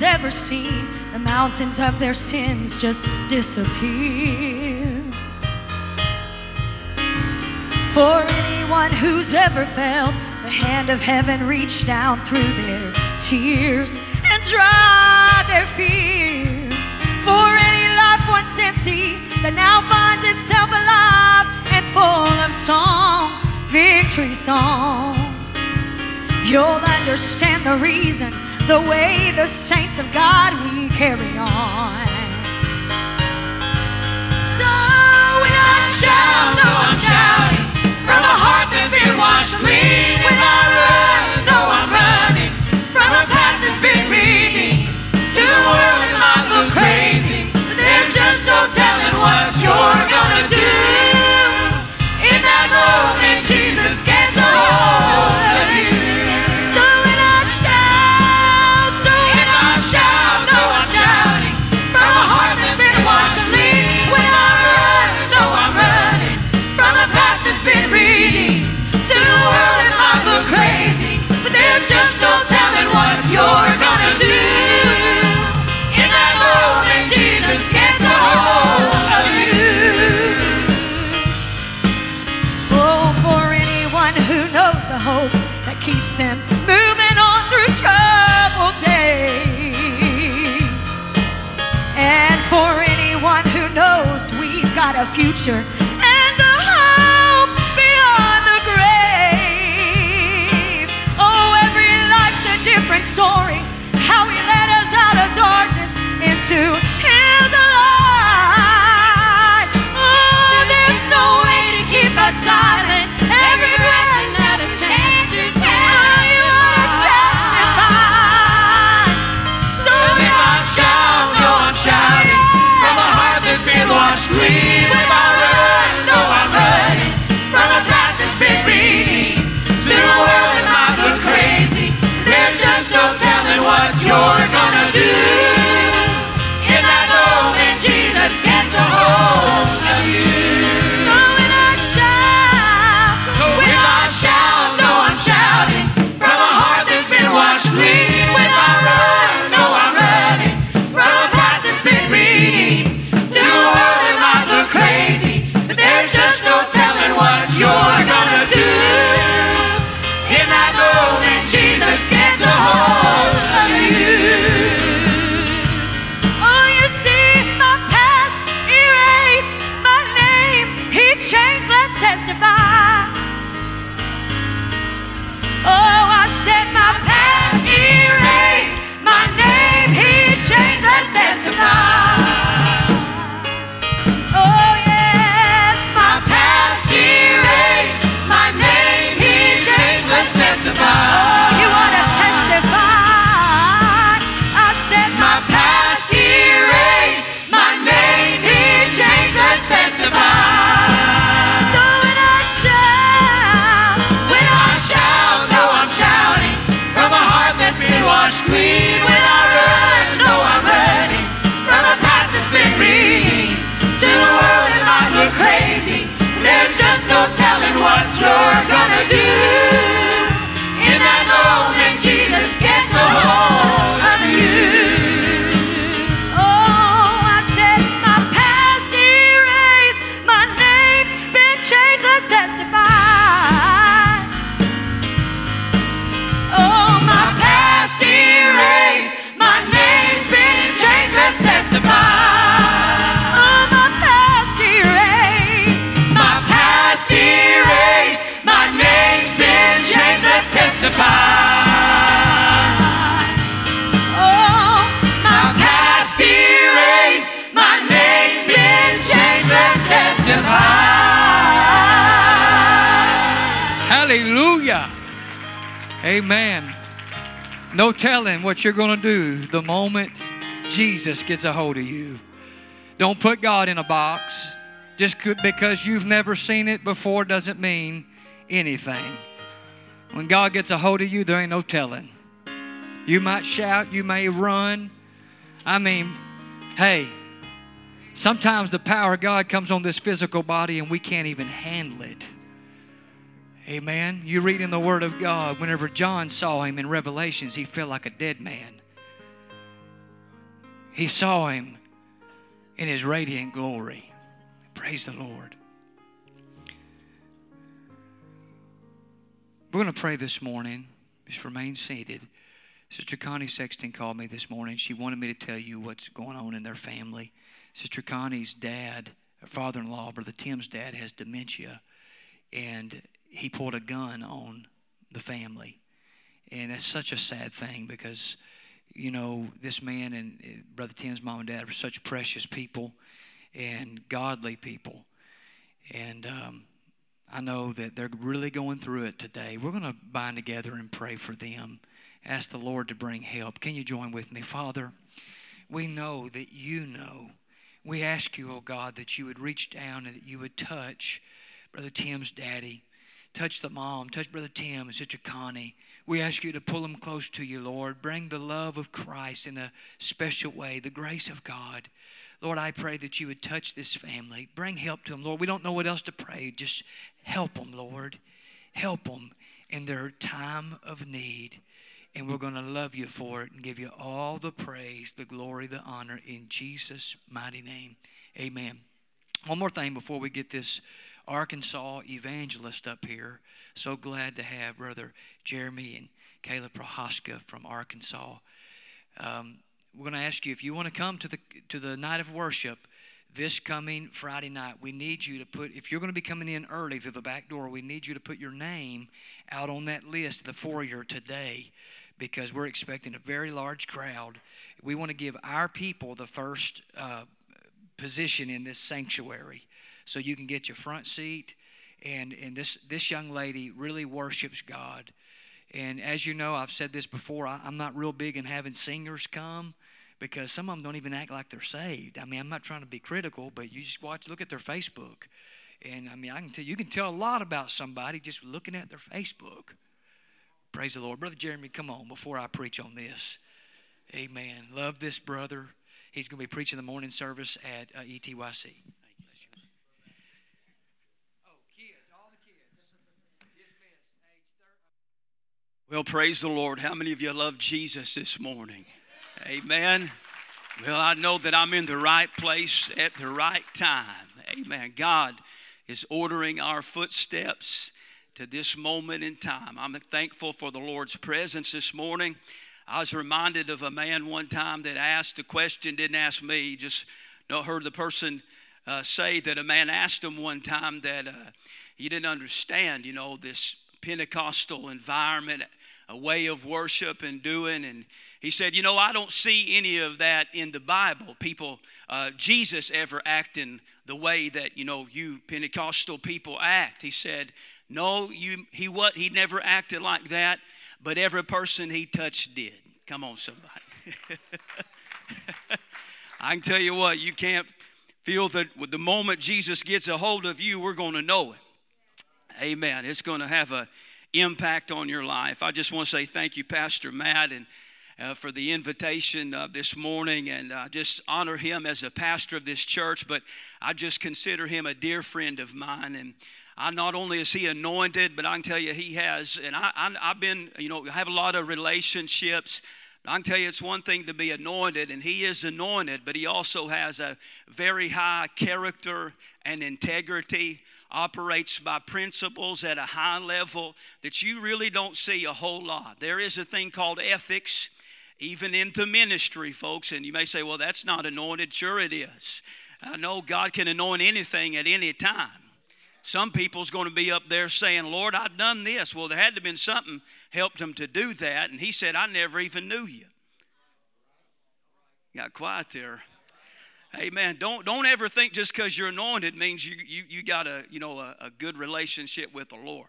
ever seen the mountains of their sins just disappear. For anyone who's ever felt the hand of heaven reach down through their tears and dry their fears. For any life once empty that now finds itself alive and full of songs, victory songs. You'll understand the reason, the way the saints of God we carry on. So when I shout, no, I'm shouting from a heart that's been washed clean. When I run, no, I'm running from a past that's been redeemed. To the world it might look crazy, but there's just no telling what you're gonna do. In that moment, Jesus gets a hold of you. So when I shout, no, I'm shouting from a heart that's been washed clean. When I run, no, I'm running from a past that's been redeemed. To the world it might look crazy, but there's just no telling what you're gonna do. In that moment, Jesus gets a hold of you. Oh, for anyone who knows the hope that keeps them moving on through troubled days. And for anyone who knows we've got a future and a hope beyond the grave. Oh, every life's a different story, how he led us out of darkness into his light. Oh, there's no way to keep us silent. Every breath's another chance to tell. You wanna testify. So if I shout, no, I'm shouting from a heart that's been washed clean. If I run, no, I'm running from a past that's been redeemed. To the world it might look crazy, there's just no telling what you're gonna do. In that moment, Jesus gets a hold of you. So when I shout, no, I'm shouting from a heart that's been washed clean. When I run, no, I'm running from a past that's been redeemed. To the world it might look crazy, but there's just no telling what you're gonna do. In that moment, Jesus gets a hold of you. Oh, you see, my past erased, my name he changed. Let's testify. Oh, I said my past erased, my name he changed. Let's testify. Oh yes, my past erased, my name he changed. Let's testify. Oh, you wanna testify? I said my past erased, my name he changed. Let's testify. So when I shout, no, I'm shouting from a heart that's been washed clean. When I run, no, I'm running from a past that's been redeemed. To the world it might look crazy, there's just no telling what you're gonna do. In that moment, Jesus gets a hold of you. Oh, I said my past erased, my name's been changed. Let's testify. Oh, my past erased, my name's been changed. Let's testify. Oh, my past erased, my past erased, my name's been changed. Let's testify. Oh, my past erased, my name's been changed. Let's testify. Hallelujah. Amen. No telling what you're going to do the moment Jesus gets a hold of you. Don't put God in a box. Just because you've never seen it before doesn't mean anything. When God gets a hold of you, there ain't no telling. You might shout, you may run. I mean, hey, sometimes the power of God comes on this physical body and we can't even handle it. Amen. You read in the Word of God, whenever John saw him in Revelations, he felt like a dead man. He saw him in his radiant glory. Praise the Lord. We're going to pray this morning. Just remain seated. Sister Connie Sexton called me this morning. She wanted me to tell you what's going on in their family. Sister Connie's dad, her father-in-law, Brother Tim's dad, has dementia. And he pulled a gun on the family. And that's such a sad thing because, you know, this man and Brother Tim's mom and dad are such precious people and godly people. And I know that they're really going through it today. We're going to bind together and pray for them. Ask the Lord to bring help. Can you join with me? Father, we know that you know. We ask you, oh God, that you would reach down and that you would touch Brother Tim's daddy. Touch the mom. Touch Brother Tim and Sister Connie. We ask you to pull them close to you, Lord. Bring the love of Christ in a special way, the grace of God. Lord, I pray that you would touch this family. Bring help to them, Lord. We don't know what else to pray. Just help them, Lord. Help them in their time of need. And we're going to love you for it and give you all the praise, the glory, the honor in Jesus' mighty name. Amen. One more thing before we get this Arkansas evangelist up here. So glad to have Brother Jeremy and Kayla Prohaska from Arkansas. We're going to ask you if you want to come to the night of worship this coming Friday night. We need you to put, if you're going to be coming in early through the back door, we need you to put your name out on that list, the foyer today, because we're expecting a very large crowd. We want to give our people the first position in this sanctuary so you can get your front seat. And this young lady really worships God. And as you know, I've said this before, I'm not real big in having singers come because some of them don't even act like they're saved. I mean, I'm not trying to be critical, but you just look at their Facebook. And I mean, you can tell a lot about somebody just looking at their Facebook. Praise the Lord. Brother Jeremy, come on before I preach on this. Amen. Love this brother. He's going to be preaching the morning service at ETYC. Well, praise the Lord. How many of you love Jesus this morning? Amen. Well, I know that I'm in the right place at the right time. Amen. God is ordering our footsteps to this moment in time. I'm thankful for the Lord's presence this morning. I was reminded of a man one time that asked a question, didn't ask me, just heard the person say that a man asked him one time that he didn't understand, this Pentecostal environment, a way of worship and doing. And he said, I don't see any of that in the Bible. People, Jesus ever acting the way that, you Pentecostal people act. He said, no, he never acted like that, but every person he touched did. Come on, somebody. I can tell you what, you can't feel that with the moment Jesus gets a hold of you, we're going to know it. Amen. It's going to have an impact on your life. I just want to say thank you, Pastor Matt, and for the invitation this morning, and just honor him as a pastor of this church, but I just consider him a dear friend of mine. And not only is he anointed, but I can tell you he has, and I've been, I have a lot of relationships. I can tell you it's one thing to be anointed, and he is anointed, but he also has a very high character and integrity, operates by principles at a high level that you really don't see a whole lot. There is a thing called ethics, even in the ministry, folks, and you may say, well, that's not anointed. Sure it is. I know God can anoint anything at any time. Some people's going to be up there saying, Lord, I've done this. Well, there had to have been something helped them to do that. And he said, I never even knew you. Got quiet there. Amen. Don't ever think just because you're anointed means you got a good relationship with the Lord.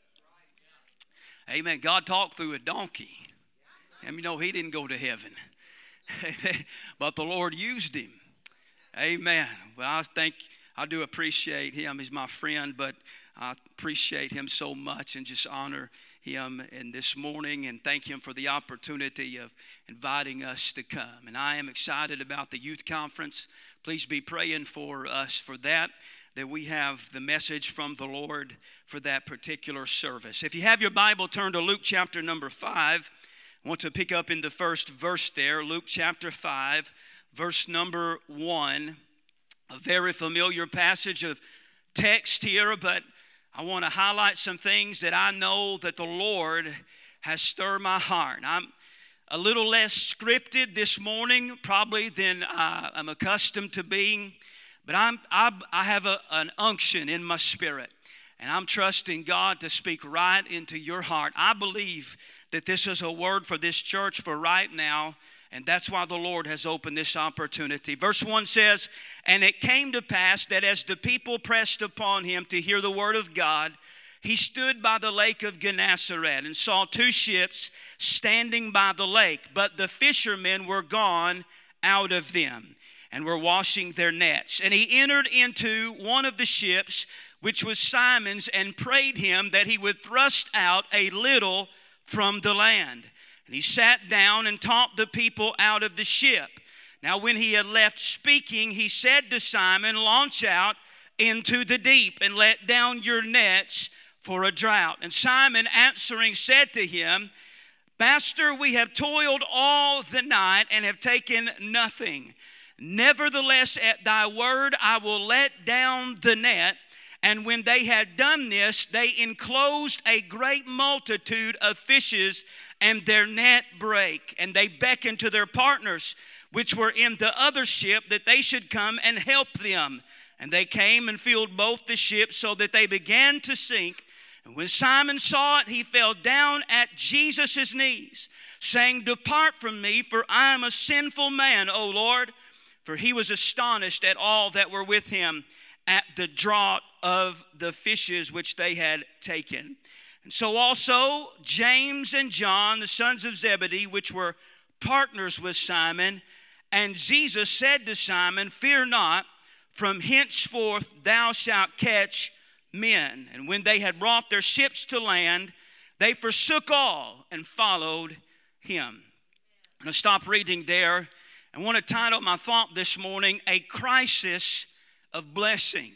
Amen. God talked through a donkey. And he didn't go to heaven. But the Lord used him. Amen. Well, I do appreciate him. He's my friend, but I appreciate him so much and just honor him in this morning and thank him for the opportunity of inviting us to come. And I am excited about the youth conference. Please be praying for us for that we have the message from the Lord for that particular service. If you have your Bible, turn to Luke chapter number 5. I want to pick up in the first verse there, Luke chapter 5, verse number 1. A very familiar passage of text here, but I want to highlight some things that I know that the Lord has stirred my heart. I'm a little less scripted this morning probably than I'm accustomed to being, but I have an unction in my spirit, and I'm trusting God to speak right into your heart. I believe that this is a word for this church for right now, and that's why the Lord has opened this opportunity. Verse 1 says, "And it came to pass that as the people pressed upon him to hear the word of God, he stood by the lake of Gennesaret and saw 2 ships standing by the lake. But the fishermen were gone out of them and were washing their nets. And he entered into one of the ships, which was Simon's, and prayed him that he would thrust out a little from the land. And he sat down and taught the people out of the ship. Now when he had left speaking, he said to Simon, 'Launch out into the deep and let down your nets for a drought.' And Simon answering said to him, 'Master, we have toiled all the night and have taken nothing. Nevertheless, at thy word I will let down the net.' And when they had done this, they enclosed a great multitude of fishes, and their net brake. And they beckoned to their partners, which were in the other ship, that they should come and help them. And they came and filled both the ships, so that they began to sink. And when Simon saw it, he fell down at Jesus' knees, saying, 'Depart from me, for I am a sinful man, O Lord.' For he was astonished at all that were with him, at the draught of the fishes which they had taken. And so also James and John, the sons of Zebedee, which were partners with Simon. And Jesus said to Simon, 'Fear not, from henceforth thou shalt catch men.' And when they had brought their ships to land, they forsook all and followed him." I'm going to stop reading there. I want to title my thought this morning, "A Crisis of Blessing."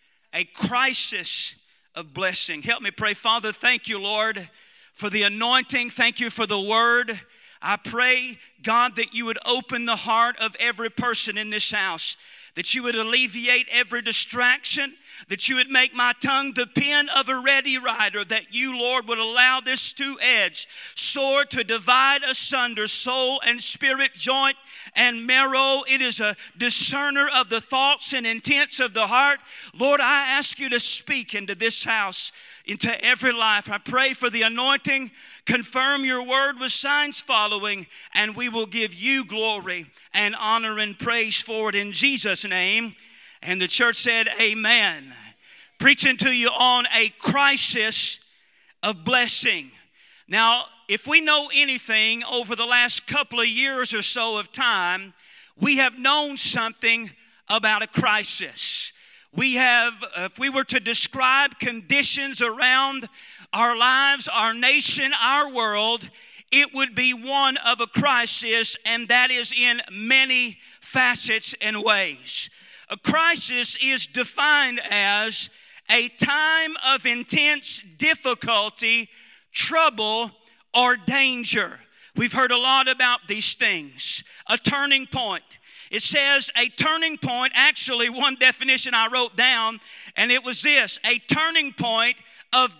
A crisis of blessing. Help me pray. Father, thank you, Lord, for the anointing. Thank you for the word. I pray, God, that you would open the heart of every person in this house, that you would alleviate every distraction, that you would make my tongue the pen of a ready writer, that you, Lord, would allow this two-edged sword to divide asunder soul and spirit, joint and marrow. It is a discerner of the thoughts and intents of the heart. Lord, I ask you to speak into this house, into every life. I pray for the anointing. Confirm your word with signs following, and we will give you glory and honor and praise for it in Jesus' name. And the church said, amen. Preaching to you on a crisis of blessing. Now, if we know anything over the last couple of years or so of time, we have known something about a crisis. We have, if we were to describe conditions around our lives, our nation, our world, it would be one of a crisis, and that is in many facets and ways. A crisis is defined as a time of intense difficulty, trouble, or danger. We've heard a lot about these things. A turning point. It says a turning point, actually one definition I wrote down, and it was this: a turning point of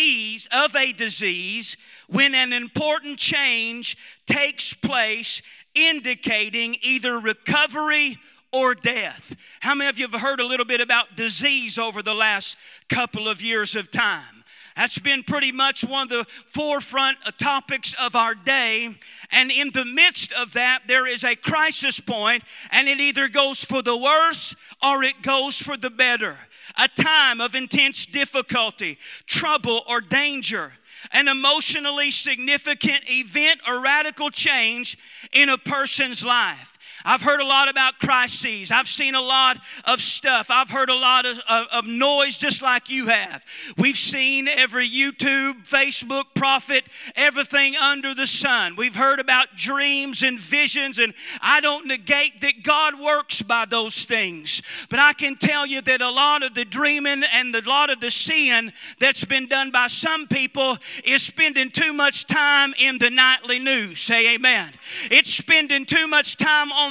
a disease when an important change takes place, indicating either recovery or death. How many of you have heard a little bit about disease over the last couple of years of time? That's been pretty much one of the forefront topics of our day. And in the midst of that, there is a crisis point, and it either goes for the worse or it goes for the better. A time of intense difficulty, trouble, or danger. An emotionally significant event or radical change in a person's life. I've heard a lot about crises. I've seen a lot of stuff. I've heard a lot of noise just like you have. We've seen every YouTube, Facebook prophet, everything under the sun. We've heard about dreams and visions, and I don't negate that God works by those things. But I can tell you that a lot of the dreaming and a lot of the seeing that's been done by some people is spending too much time in the nightly news. Say amen. It's spending too much time on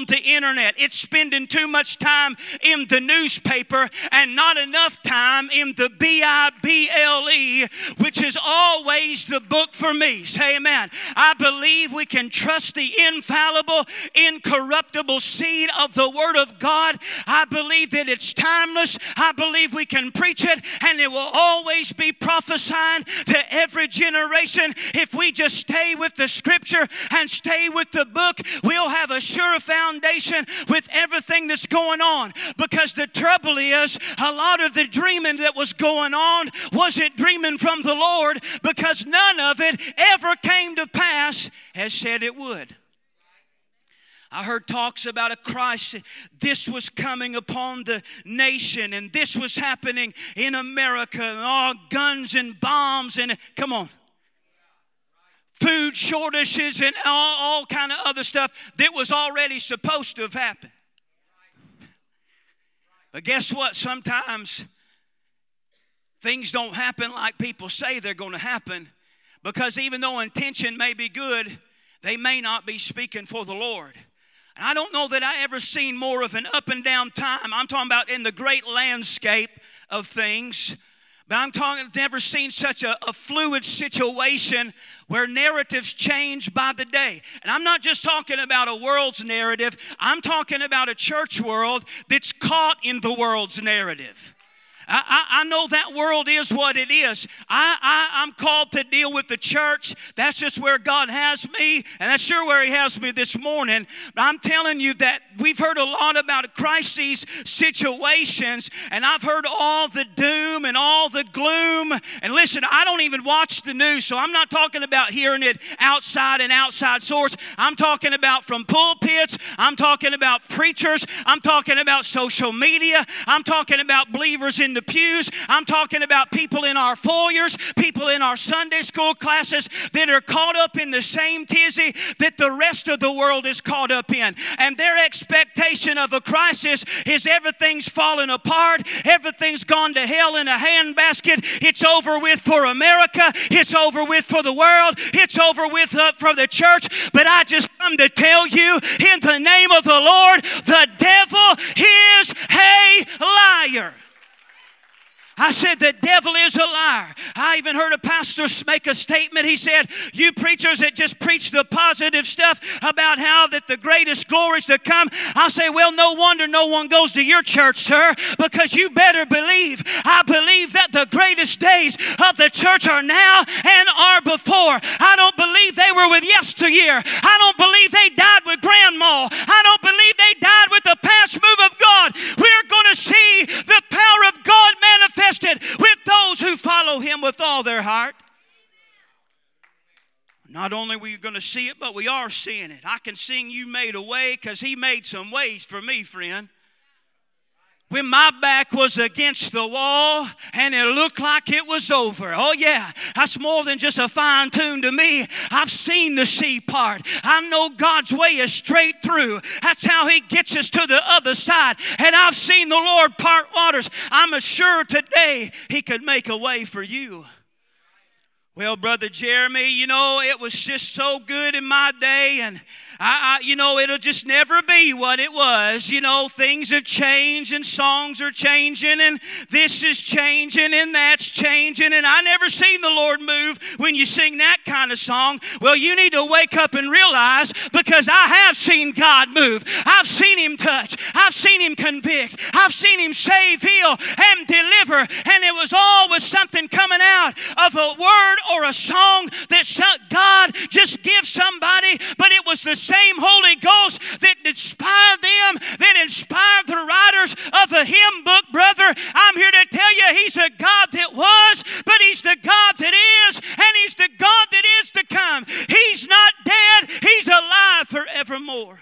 the internet. It's spending too much time in the newspaper and not enough time in the Bible, which is always the book for me. Say amen. I believe we can trust the infallible, incorruptible seed of the Word of God. I believe that it's timeless. I believe we can preach it, and it will always be prophesying to every generation. If we just stay with the Scripture and stay with the book, we'll have a sure foundation with everything that's going on. Because the trouble is, a lot of the dreaming that was going on wasn't dreaming from the Lord, because none of it ever came to pass as said it would. I heard talks about a crisis. This was coming upon the nation, and this was happening in America, and all guns and bombs, and come on, food shortages and all kind of other stuff that was already supposed to have happened. But guess what? Sometimes things don't happen like people say they're going to happen, because even though intention may be good, they may not be speaking for the Lord. And I don't know that I ever seen more of an up and down time. I'm talking about in the great landscape of things. But I've never seen such a fluid situation where narratives change by the day. And I'm not just talking about a world's narrative. I'm talking about a church world that's caught in the world's narrative. I know that world is what it is. I'm called to deal with the church. That's just where God has me, and that's sure where He has me this morning. But I'm telling you that we've heard a lot about crises, situations, and I've heard all the doom and all the gloom. And listen, I don't even watch the news, so I'm not talking about hearing it outside and outside source. I'm talking about from pulpits. I'm talking about preachers. I'm talking about social media. I'm talking about believers in the pews. I'm talking about people in our foyers, people in our Sunday school classes that are caught up in the same tizzy that the rest of the world is caught up in. And their expectation of a crisis is everything's falling apart, everything's gone to hell in a handbasket. It's over with for America, it's over with for the world, it's over with for the church. But I just come to tell you, in the name of the Lord, the devil is a liar. I said the devil is a liar. I even heard a pastor make a statement. He said, you preachers that just preach the positive stuff about how that the greatest glory is to come. I say, well, no wonder no one goes to your church, sir, because you better believe. I believe that the greatest days of the church are now and are before. I don't believe they were with yesteryear. I don't believe they died with grandma. I don't believe they died with the past move of God. We're going to see the power of God manifest with those who follow Him with all their heart. Not only are we going to see it, but we are seeing it. I can sing You Made a Way, because He made some ways for me, friend. When my back was against the wall and it looked like it was over. Oh yeah, that's more than just a fine tune to me. I've seen the sea part. I know God's way is straight through. That's how He gets us to the other side. And I've seen the Lord part waters. I'm assured today He could make a way for you. Well, Brother Jeremy, it was just so good in my day, and it'll just never be what it was. Things have changed, and songs are changing, and this is changing, and that's changing, and I never seen the Lord move when you sing that kind of song. Well, you need to wake up and realize, because I have seen God move. I've seen Him touch. I've seen Him convict. I've seen Him save, heal, and deliver, and it was always something coming out of a word or a song that God just gives somebody, but it was the same Holy Ghost that inspired them, that inspired the writers of a hymn book, brother. I'm here to tell you, He's the God that was, but He's the God that is, and He's the God that is to come. He's not dead, He's alive forevermore.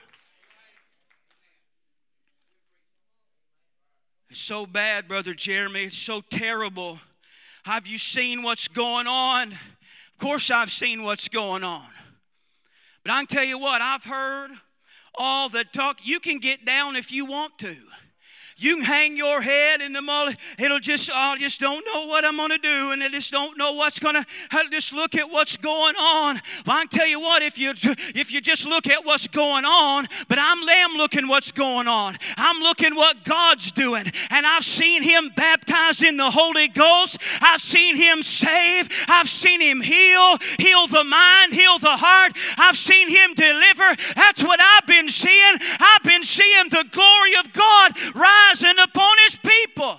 It's so bad, Brother Jeremy. It's so terrible. Have you seen what's going on? Of course I've seen what's going on. But I can tell you what, I've heard all the talk. You can get down if you want to. You can hang your head in the mullet. It'll just, I just don't know what I'm going to do, and I just don't know what's going to, just look at what's going on. Well, I can tell you what, if you just look at what's going on, but I'm looking what's going on. I'm looking what God's doing, and I've seen Him baptized in the Holy Ghost. I've seen Him save. I've seen Him heal the mind, heal the heart. I've seen Him deliver. That's what I've been seeing. I've been seeing the glory of God rising upon His people.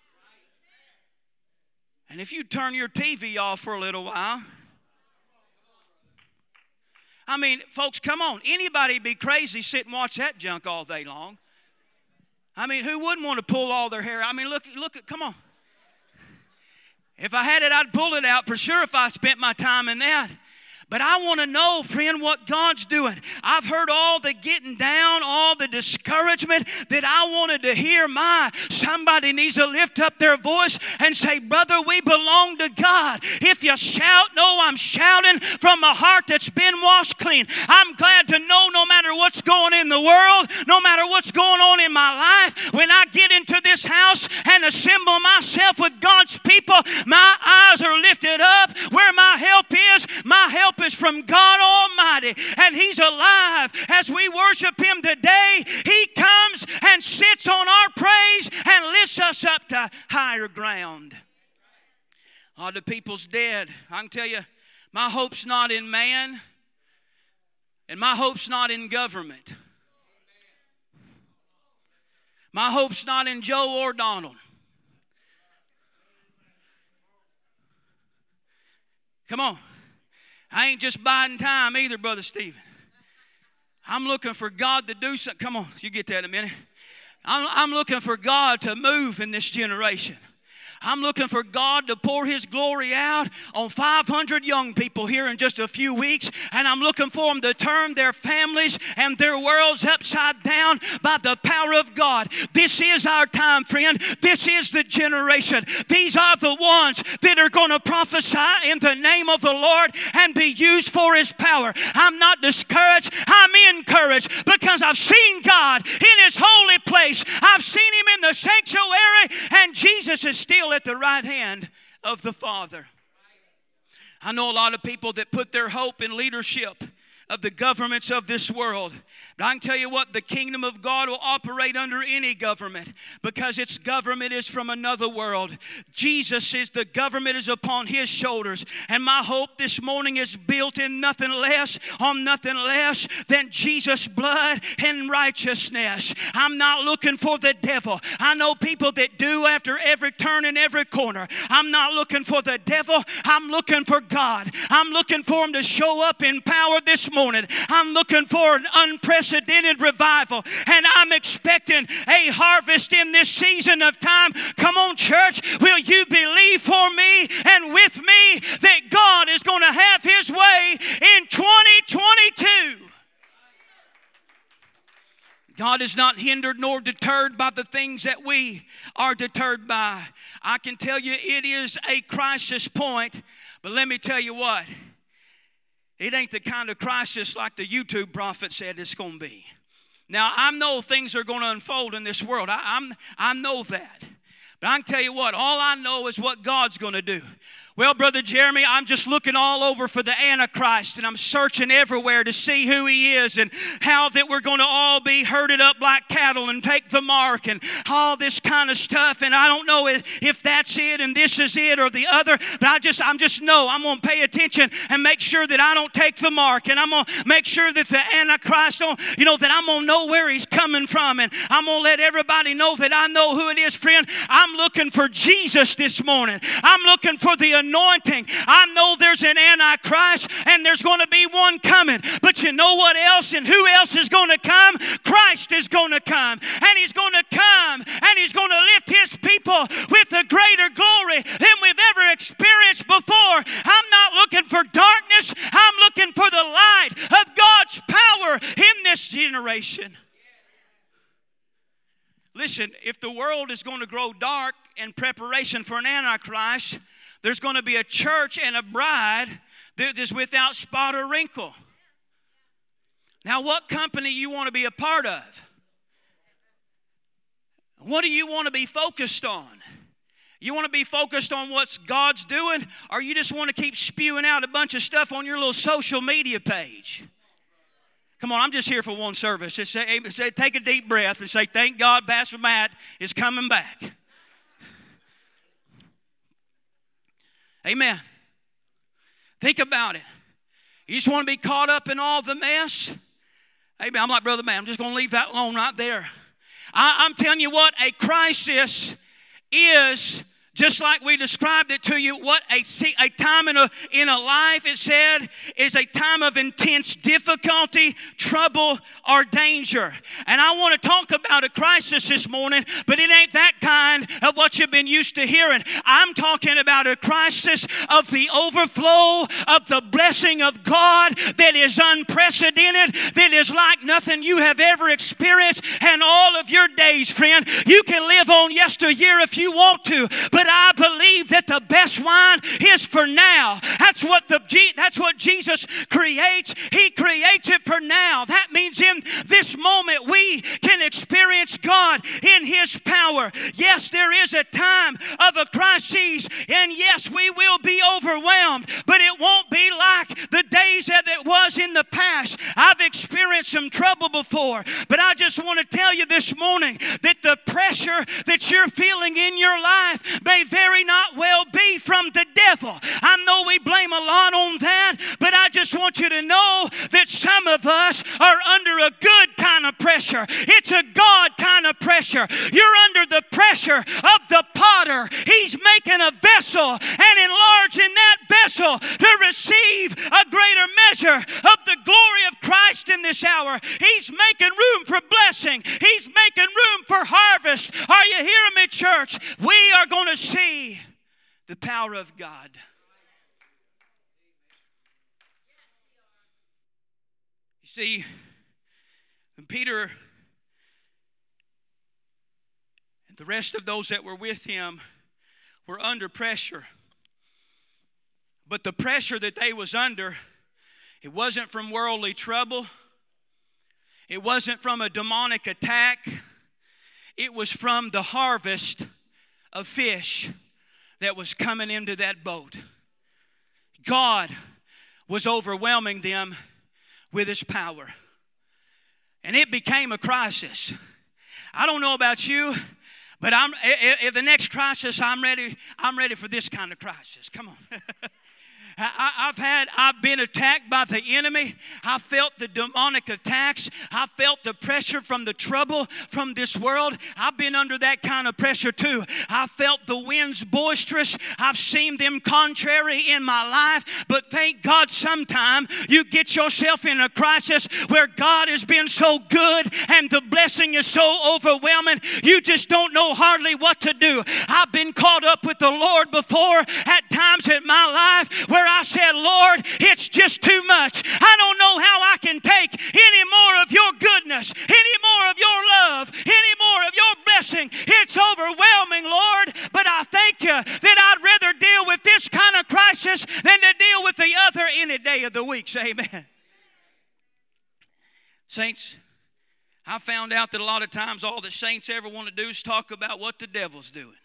And if you turn your TV off for a little while, I mean, folks, come on. Anybody be crazy sit and watch that junk all day long. I mean, who wouldn't want to pull all their hair? I mean, look, come on. If I had it, I'd pull it out for sure if I spent my time in that. But I want to know, friend, what God's doing. I've heard all the getting down, all the discouragement that I wanted to hear. Somebody needs to lift up their voice and say, brother, we belong to God. If you shout, no, I'm shouting from a heart that's been washed clean. I'm glad to know no matter what's going in the world, no matter what's going on in my life, when I get into this house and assemble myself with God's people, my eyes are lifted up where my help is. My help is from God Almighty, and He's alive. As we worship Him today, He comes and sits on our praise and lifts us up to higher ground. Oh, the people's dead. I can tell you, my hope's not in man, and my hope's not in government. My hope's not in Joe or Donald. Come on. I ain't just biding time either, Brother Stephen. I'm looking for God to do something. Come on, you get that in a minute. I'm looking for God to move in this generation. I'm looking for God to pour His glory out on 500 young people here in just a few weeks. And I'm looking for them to turn their families and their worlds upside down by the power of God. This is our time, friend. This is the generation. These are the ones that are going to prophesy in the name of the Lord and be used for His power. I'm not discouraged. I'm encouraged because I've seen God in His holy place. I've seen Him in the sanctuary, and Jesus is still at the right hand of the Father. I know a lot of people that put their hope in leadership of the governments of this world. But I can tell you what, the kingdom of God will operate under any government because its government is from another world. Jesus is the government is upon His shoulders. And my hope this morning is built in nothing less than Jesus' blood and righteousness. I'm not looking for the devil. I know people that do after every turn and every corner. I'm not looking for the devil. I'm looking for God. I'm looking for Him to show up in power this morning. I'm looking for an unprecedented revival, and I'm expecting a harvest in this season of time. Come on, church, will you believe for me and with me that God is going to have His way in 2022? God is not hindered nor deterred by the things that we are deterred by. I can tell you it is a crisis point, but let me tell you what. It ain't the kind of crisis like the YouTube prophet said it's going to be. Now, I know things are going to unfold in this world. I know that. But I can tell you what, all I know is what God's going to do. Well, Brother Jeremy, I'm just looking all over for the Antichrist, and I'm searching everywhere to see who he is and how that we're going to all be herded up like cattle and take the mark and all this kind of stuff. And I don't know if that's it and this is it or the other, but I'm just know I'm going to pay attention and make sure that I don't take the mark, and I'm going to make sure that the Antichrist don't, that I'm going to know where he's coming from, and I'm going to let everybody know that I know who it is, friend. I'm looking for Jesus this morning. I'm looking for the anointing. I know there's an Antichrist and there's going to be one coming. But you know what else and who else is going to come? Christ is going to come. And He's going to come and He's going to lift His people with a greater glory than we've ever experienced before. I'm not looking for darkness. I'm looking for the light of God's power in this generation. Listen, if the world is going to grow dark in preparation for an Antichrist, there's going to be a church and a bride that is without spot or wrinkle. Now, what company you want to be a part of? What do you want to be focused on? You want to be focused on what God's doing, or you just want to keep spewing out a bunch of stuff on your little social media page? Come on, I'm just here for one service. Just say, take a deep breath and say, thank God Pastor Matt is coming back. Amen. Think about it. You just want to be caught up in all the mess? Amen. I'm like, Brother Matt, I'm just going to leave that alone right there. I'm telling you what, a crisis is, just like we described it to you, what a time in a life, it said, is a time of intense difficulty, trouble, or danger. And I want to talk about a crisis this morning, but it ain't that kind of what you've been used to hearing. I'm talking about a crisis of the overflow of the blessing of God that is unprecedented, that is like nothing you have ever experienced in all of your days, friend. You can live on yesteryear if you want to, but I believe that the best wine is for now. That's what Jesus creates. He creates it for now. That means in this moment we can experience God in His power. Yes, there is a time of a crisis, and yes, we will be overwhelmed, but it won't be like the days that it was in the past. I've experienced some trouble before, but I just want to tell you this morning that the pressure that you're feeling in your life may very not well be from the devil. I know we blame a lot on that, but I just want you to know that some of us are under a good kind of pressure. It's a God kind of pressure. You're under the pressure of the potter. He's making a vessel and enlarging that vessel to receive a greater measure of the glory of Christ in this hour. He's making room for blessing. He's making room for harvest. Are you hearing me, church? We are going to see the power of God. You see, when Peter and the rest of those that were with him were under pressure, but the pressure that they was under, it wasn't from worldly trouble. It wasn't from a demonic attack. It was from the harvest of fish that was coming into that boat. God was overwhelming them with His power. And it became a crisis. I don't know about you, but if the next crisis, I'm ready for this kind of crisis. Come on. I've been attacked by the enemy. I felt the demonic attacks. I felt the pressure from the trouble from this world. I've been under that kind of pressure too. I felt the winds boisterous. I've seen them contrary in my life. But thank God sometime you get yourself in a crisis where God has been so good and the blessing is so overwhelming, you just don't know hardly what to do. I've been caught up with the Lord before at times in my life where I said, Lord, it's just too much. I don't know how I can take any more of your goodness, any more of your love, any more of your blessing. It's overwhelming, Lord, but I thank you that I'd rather deal with this kind of crisis than to deal with the other any day of the week. Say amen. Saints, I found out that a lot of times all the saints ever want to do is talk about what the devil's doing.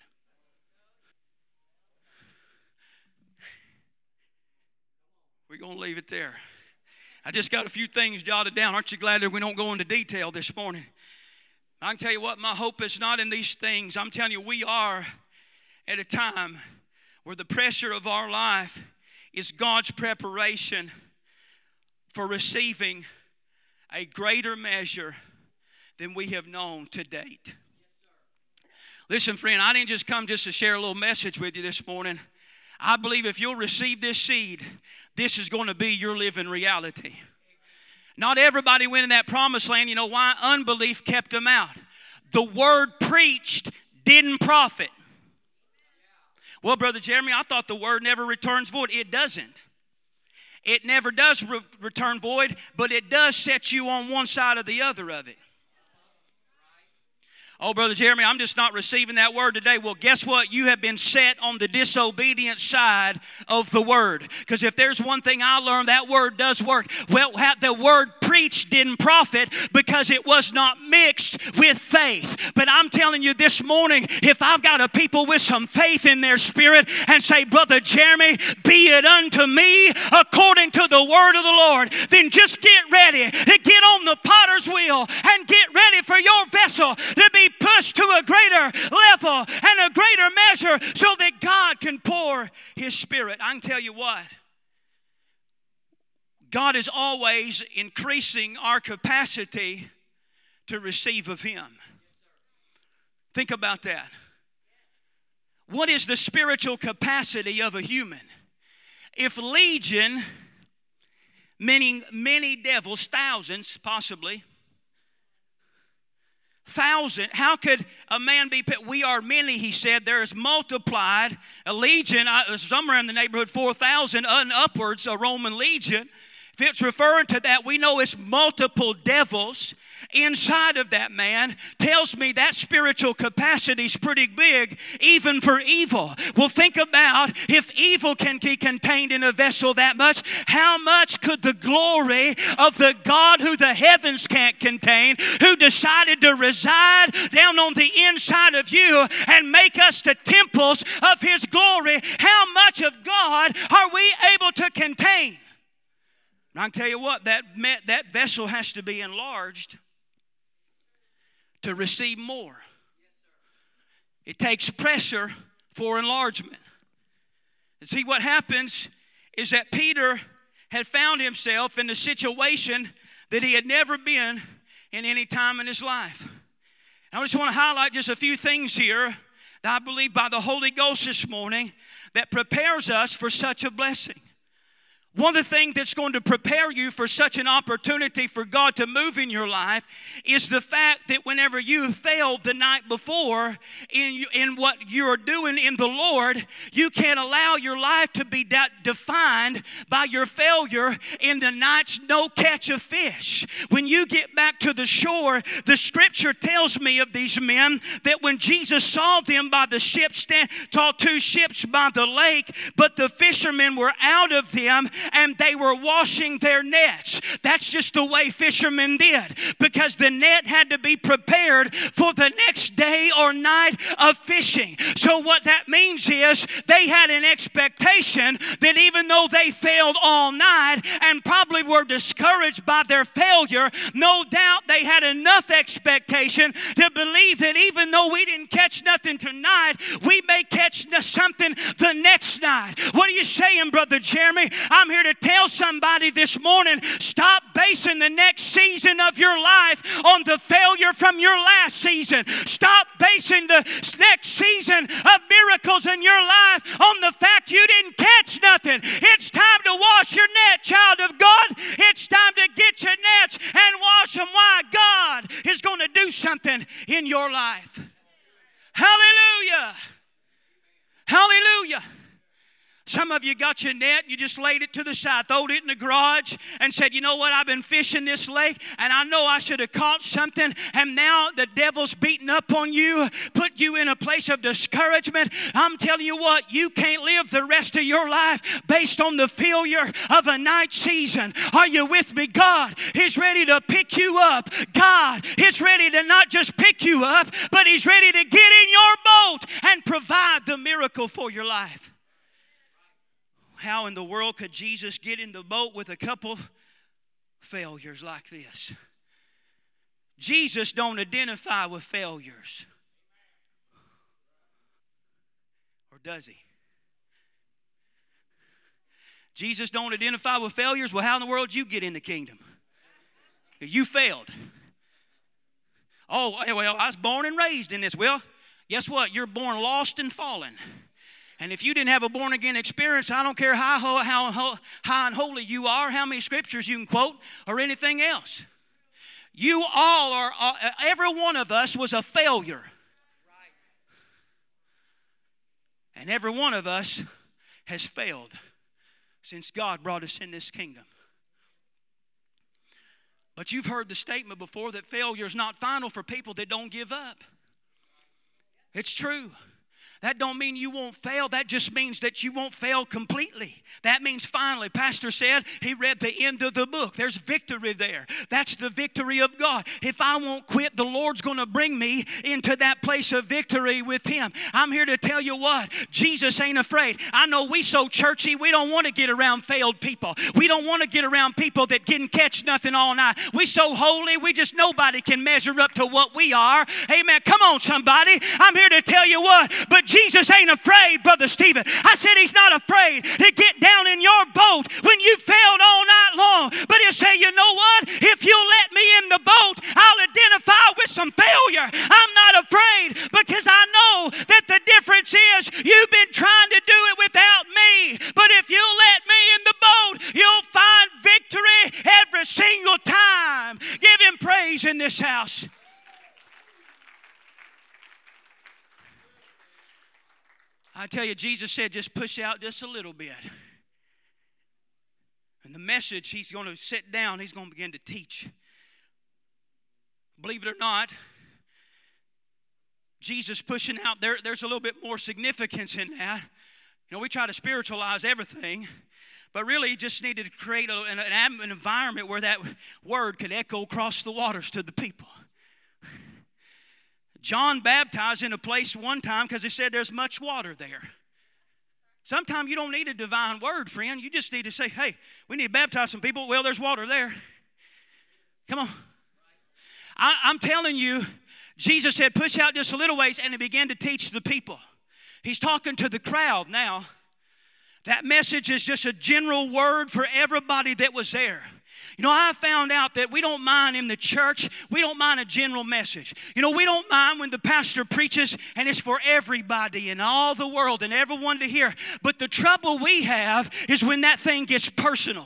We're going to leave it there. I just got a few things jotted down. Aren't you glad that we don't go into detail this morning? I can tell you what, my hope is not in these things. I'm telling you, we are at a time where the pressure of our life is God's preparation for receiving a greater measure than we have known to date. Listen, friend, I didn't just come just to share a little message with you this morning. I believe if you'll receive this seed, this is going to be your living reality. Not everybody went in that promised land. You know why? Unbelief kept them out. The word preached didn't profit. Well, Brother Jeremy, I thought the word never returns void. It doesn't. It never does return void, but it does set you on one side or the other of it. Oh, Brother Jeremy, I'm just not receiving that word today. Well, guess what? You have been set on the disobedient side of the word. Because if there's one thing I learned, that word does work. Well, the word preached didn't profit because it was not mixed with faith. But I'm telling you this morning, if I've got a people with some faith in their spirit and say, Brother Jeremy, be it unto me according to the word of the Lord, then just get ready to get on the potter's wheel and get ready for your vessel to be pushed to a greater level and a greater measure so that God can pour His Spirit. I can tell you what, God is always increasing our capacity to receive of Him. Think about that. What is the spiritual capacity of a human? If legion, meaning many devils, thousands possibly, how could a man be? We are many, he said. There is multiplied. A legion, somewhere in the neighborhood, 4,000 and upwards, a Roman legion. If it's referring to that, we know it's multiple devils inside of that man. Tells me that spiritual capacity is pretty big, even for evil. Well, think about if evil can be contained in a vessel that much, how much could the glory of the God who the heavens can't contain, who decided to reside down on the inside of you and make us the temples of His glory, how much of God are we able to contain? And I can tell you what, that vessel has to be enlarged to receive more. It takes pressure for enlargement. And see, what happens is that Peter had found himself in a situation that he had never been in any time in his life. And I just want to highlight just a few things here that I believe by the Holy Ghost this morning that prepares us for such a blessing. One of the things that's going to prepare you for such an opportunity for God to move in your life is the fact that whenever you failed the night before in what you are doing in the Lord, you can't allow your life to be defined by your failure in the night's no catch of fish. When you get back to the shore, the scripture tells me of these men that when Jesus saw them by the ship, saw two ships by the lake, but the fishermen were out of them, and they were washing their nets. That's just the way fishermen did, because the net had to be prepared for the next day or night of fishing. So what that means is they had an expectation that even though they failed all night and probably were discouraged by their failure, no doubt they had enough expectation to believe that even though we didn't catch nothing tonight, we may catch something the next night. What are you saying, Brother Jeremy? I'm here to tell somebody this morning, stop basing the next season of your life on the failure from your last season. Stop basing the next season of miracles in your life on the fact you didn't catch nothing. It's time to wash your net, child of God. It's time to get your nets and wash them. Why? God is going to do something in your life. Hallelujah. Hallelujah. Some of you got your net, you just laid it to the side, throwed it in the garage and said, you know what, I've been fishing this lake and I know I should have caught something, and now the devil's beating up on you, put you in a place of discouragement. I'm telling you what, you can't live the rest of your life based on the failure of a night season. Are you with me? God is ready to pick you up. God is ready to not just pick you up, but He's ready to get in your boat and provide the miracle for your life. How in the world could Jesus get in the boat with a couple of failures like this? Jesus don't identify with failures. Or does He? Jesus don't identify with failures. Well, how in the world did you get in the kingdom? You failed. Oh, well, I was born and raised in this. Well, guess what? You're born lost and fallen. And if you didn't have a born-again experience, I don't care how high and holy you are, how many scriptures you can quote, or anything else. You all are, every one of us was a failure. And every one of us has failed since God brought us in this kingdom. But you've heard the statement before that failure is not final for people that don't give up. It's true. That don't mean you won't fail. That just means that you won't fail completely. That means finally. Pastor said he read the end of the book. There's victory there. That's the victory of God. If I won't quit, the Lord's going to bring me into that place of victory with Him. I'm here to tell you what. Jesus ain't afraid. I know we so churchy, we don't want to get around failed people. We don't want to get around people that didn't catch nothing all night. We so holy, nobody can measure up to what we are. Amen. Come on, somebody. I'm here to tell you what. But Jesus ain't afraid, Brother Stephen. I said He's not afraid to get down in your boat when you failed all night long. But He'll say, you know what? If you'll let me in the boat, I'll identify with some failure. I'm not afraid because I know that the difference is you've been trying to do it without me. But if you'll let me in the boat, you'll find victory every single time. Give Him praise in this house. I tell you, Jesus said, just push out just a little bit. And the message, He's going to sit down, He's going to begin to teach. Believe it or not, Jesus pushing out, there's a little bit more significance in that. You know, we try to spiritualize everything, but really you just needed to create an environment where that word could echo across the waters to the people. John baptized in a place one time because he said there's much water there. Sometimes you don't need a divine word, friend. You just need to say, hey, we need to baptize some people. Well, there's water there. Come on. I'm telling you, Jesus said, push out just a little ways, and He began to teach the people. He's talking to the crowd now. That message is just a general word for everybody that was there. You know, I found out that we don't mind in the church, we don't mind a general message. You know, we don't mind when the pastor preaches and it's for everybody in all the world and everyone to hear. But the trouble we have is when that thing gets personal.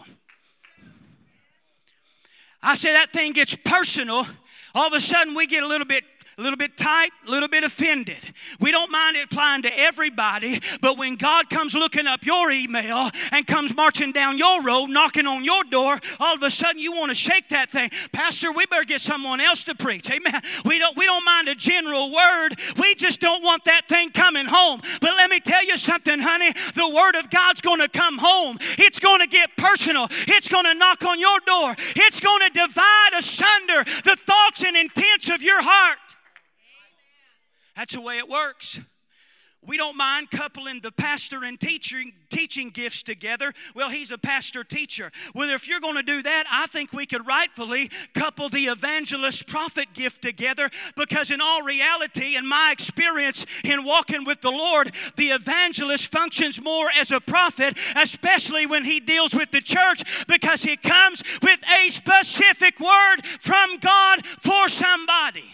I say that thing gets personal, all of a sudden we get a little bit tight, a little bit offended. We don't mind it applying to everybody, but when God comes looking up your email and comes marching down your road, knocking on your door, all of a sudden you want to shake that thing. Pastor, we better get someone else to preach. Amen. We don't mind a general word. We just don't want that thing coming home. But let me tell you something, honey. The word of God's going to come home. It's going to get personal. It's going to knock on your door. It's going to divide asunder the thoughts and intents of your heart. That's the way it works. We don't mind coupling the pastor and teaching gifts together. Well, he's a pastor teacher. Well, if you're going to do that, I think we could rightfully couple the evangelist prophet gift together, because in all reality, in my experience in walking with the Lord, the evangelist functions more as a prophet, especially when he deals with the church, because he comes with a specific word from God for somebody.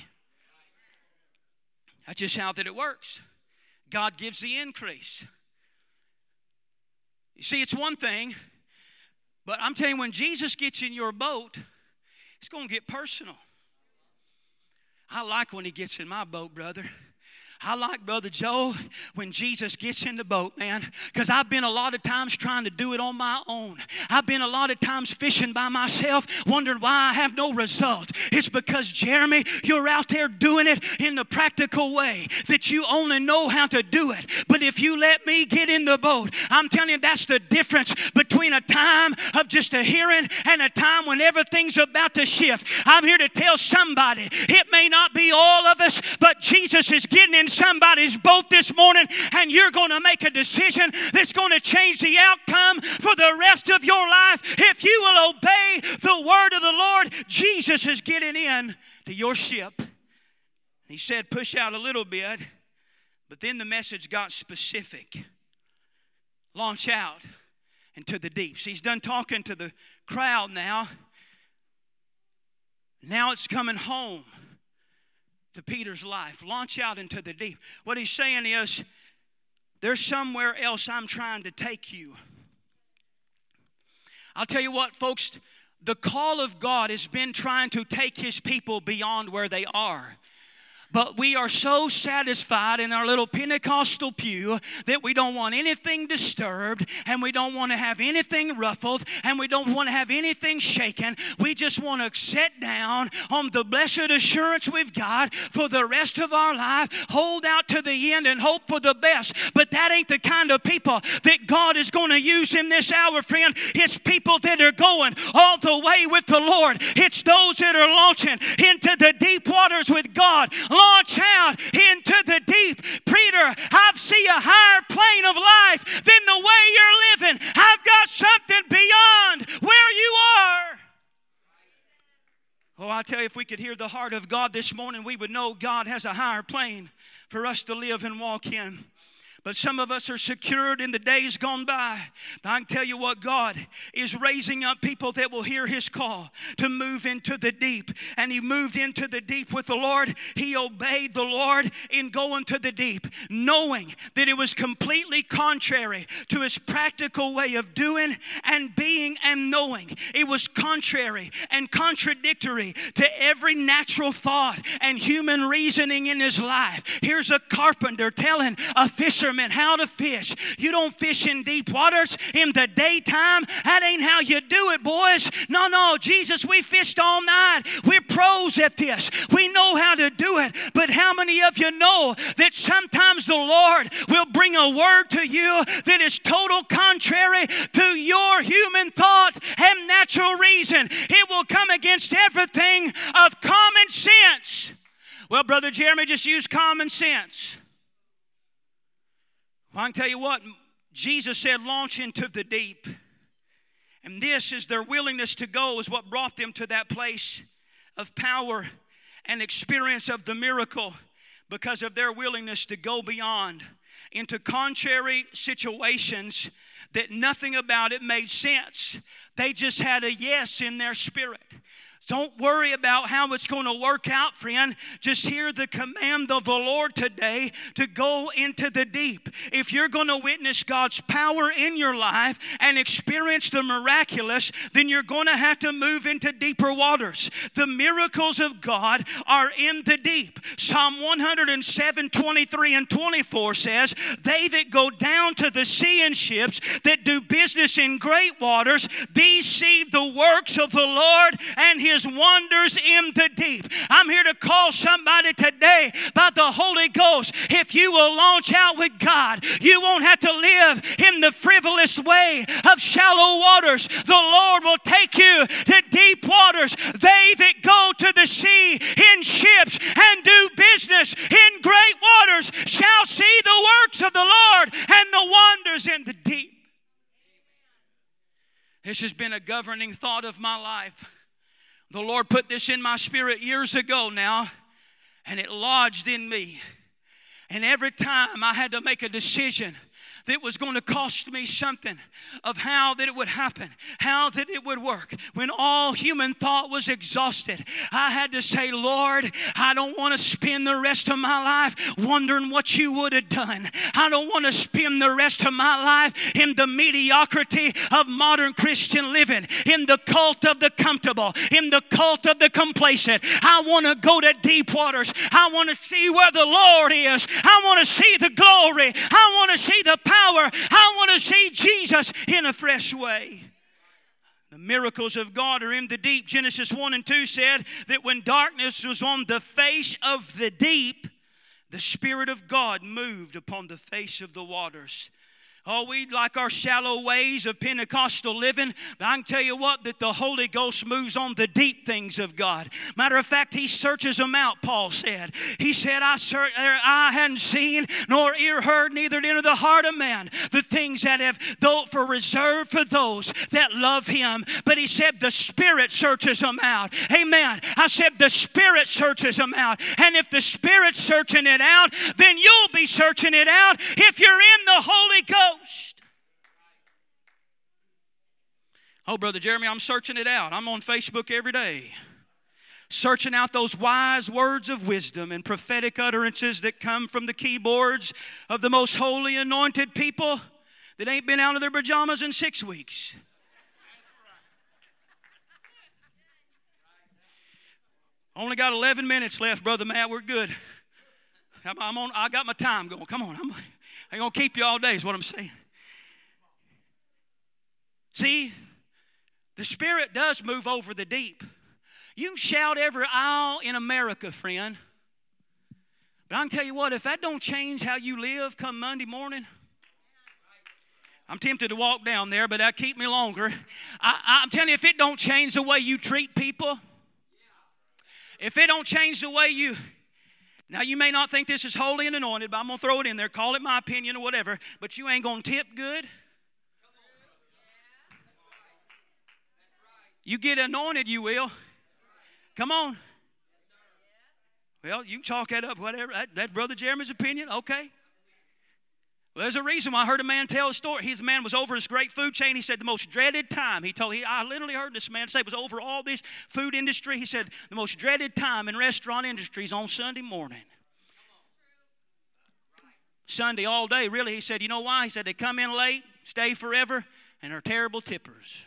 That's just how that it works. God gives the increase. You see, it's one thing, but I'm telling you, when Jesus gets in your boat, it's going to get personal. I like when He gets in my boat, brother. I like, Brother Joe, when Jesus gets in the boat, man, because I've been a lot of times trying to do it on my own. I've been a lot of times fishing by myself, wondering why I have no result. It's because, Jeremy, you're out there doing it in the practical way that you only know how to do it. But if you let me get in the boat, I'm telling you, that's the difference between a time of just a hearing and a time when everything's about to shift. I'm here to tell somebody, it may not be all of us, but Jesus is getting in somebody's boat this morning, and you're going to make a decision that's going to change the outcome for the rest of your life. If you will obey the word of the Lord, Jesus is getting in to your ship. He said, push out a little bit, but then the message got specific. Launch out into the deep. So He's done talking to the crowd now. Now it's coming home to Peter's life. Launch out into the deep. What He's saying is, there's somewhere else I'm trying to take you. I'll tell you what, folks, the call of God has been trying to take His people beyond where they are. But we are so satisfied in our little Pentecostal pew that we don't want anything disturbed, and we don't want to have anything ruffled, and we don't want to have anything shaken. We just want to sit down on the blessed assurance we've got for the rest of our life, hold out to the end and hope for the best. But that ain't the kind of people that God is going to use in this hour, friend. It's people that are going all the way with the Lord. It's those that are launching into the deep waters with God. Launch out into the deep. Peter, I see a higher plane of life than the way you're living. I've got something beyond where you are. Oh, I tell you, if we could hear the heart of God this morning, we would know God has a higher plane for us to live and walk in. But some of us are secured in the days gone by. But I can tell you what, God is raising up people that will hear His call to move into the deep. And He moved into the deep with the Lord. He obeyed the Lord in going to the deep, knowing that it was completely contrary to His practical way of doing and being and knowing. It was contrary and contradictory to every natural thought and human reasoning in his life. Here's a carpenter telling a fisherman how to fish. You don't fish in deep waters in the daytime. That ain't how you do it, boys. No, Jesus, we fished all night. We're pros at this. We know how to do it. But how many of you know that sometimes the Lord will bring a word to you that is total contrary to your human thought and natural reason? It will come against everything of common sense. Well, Brother Jeremy, just use common sense. Well, I can tell you what, Jesus said, launch into the deep. And this is their willingness to go is what brought them to that place of power and experience of the miracle, because of their willingness to go beyond into contrary situations that nothing about it made sense. They just had a yes in their spirit. Don't worry about how it's going to work out, friend. Just hear the command of the Lord today to go into the deep. If you're going to witness God's power in your life and experience the miraculous, then you're going to have to move into deeper waters. The miracles of God are in the deep. Psalm 107, 23 and 24 says, they that go down to the sea in ships that do business in great waters, these see the works of the Lord and His wonders in the deep. I'm here to call somebody today by the Holy Ghost. If you will launch out with God, you won't have to live in the frivolous way of shallow waters. The Lord will take you to deep waters. They that go to the sea in ships and do business in great waters shall see the works of the Lord and the wonders in the deep. This has been a governing thought of my life. The Lord put this in my spirit years ago now, and it lodged in me. And every time I had to make a decision that was going to cost me something of how that it would happen, how that it would work. When all human thought was exhausted, I had to say, Lord, I don't want to spend the rest of my life wondering what you would have done. I don't want to spend the rest of my life in the mediocrity of modern Christian living, in the cult of the comfortable, in the cult of the complacent. I want to go to deep waters. I want to see where the Lord is. I want to see the glory. I want to see the power. I want to see Jesus in a fresh way. The miracles of God are in the deep. Genesis 1 and 2 said that when darkness was on the face of the deep, the Spirit of God moved upon the face of the waters. Oh, we like our shallow ways of Pentecostal living, but I can tell you what, that the Holy Ghost moves on the deep things of God. Matter of fact, He searches them out, Paul said. He said, I hadn't seen, nor ear heard, neither enter the heart of man, the things that have for reserved for those that love Him. But He said the Spirit searches them out. Amen. I said the Spirit searches them out. And if the Spirit's searching it out, then you'll be searching it out if you're in the Holy Ghost. Oh, Brother Jeremy, I'm searching it out. I'm on Facebook every day, searching out those wise words of wisdom and prophetic utterances that come from the keyboards of the most holy anointed people that ain't been out of their pajamas in 6 weeks. Only got 11 minutes left, Brother Matt. We're good. I got my time going. Come on. I ain't going to keep you all day is what I'm saying. See, the Spirit does move over the deep. You can shout every aisle in America, friend. But I can tell you what, if that don't change how you live come Monday morning, I'm tempted to walk down there, but that'll keep me longer. I'm telling you, if it don't change the way you treat people, if it don't change the way you... Now, you may not think this is holy and anointed, but I'm going to throw it in there. Call it my opinion or whatever. But you ain't going to tip good. You get anointed, you will. Come on. Well, you can chalk that up, whatever. That's Brother Jeremy's opinion. Okay. Well, there's a reason why I heard a man tell a story. His man was over this great food chain. He said the most dreaded time. I literally heard this man say it was over all this food industry. He said the most dreaded time in restaurant industry is on Sunday morning. Sunday all day, really. He said, you know why? He said they come in late, stay forever, and are terrible tippers.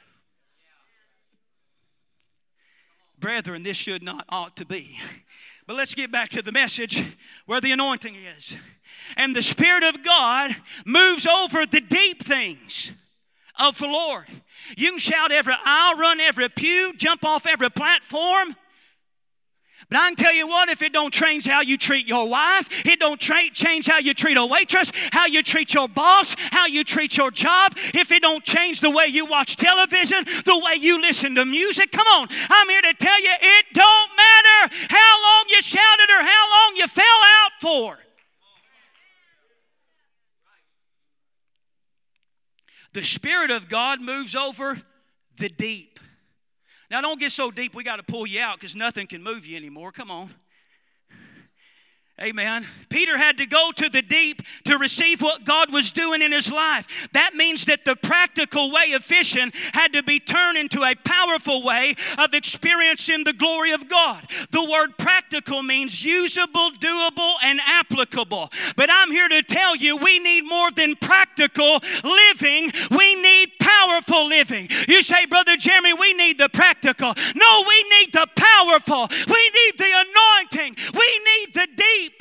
Brethren, this should not ought to be. But let's get back to the message where the anointing is. And the Spirit of God moves over the deep things of the Lord. You can shout every aisle, run every pew, jump off every platform. But I can tell you what, if it don't change how you treat your wife, it don't change how you treat a waitress, how you treat your boss, how you treat your job, if it don't change the way you watch television, the way you listen to music, come on, I'm here to tell you, it don't matter how long you shouted or how long you fell out for. The Spirit of God moves over the deep. Now, don't get so deep we got to pull you out because nothing can move you anymore. Come on. Amen. Peter had to go to the deep to receive what God was doing in his life. That means that the practical way of fishing had to be turned into a powerful way of experiencing the glory of God. The word practical means usable, doable, and applicable. But I'm here to tell you we need more than practical living. We need powerful living. You say, Brother Jeremy, we need the practical. No, we need the powerful. We need the anointing. We need the deep.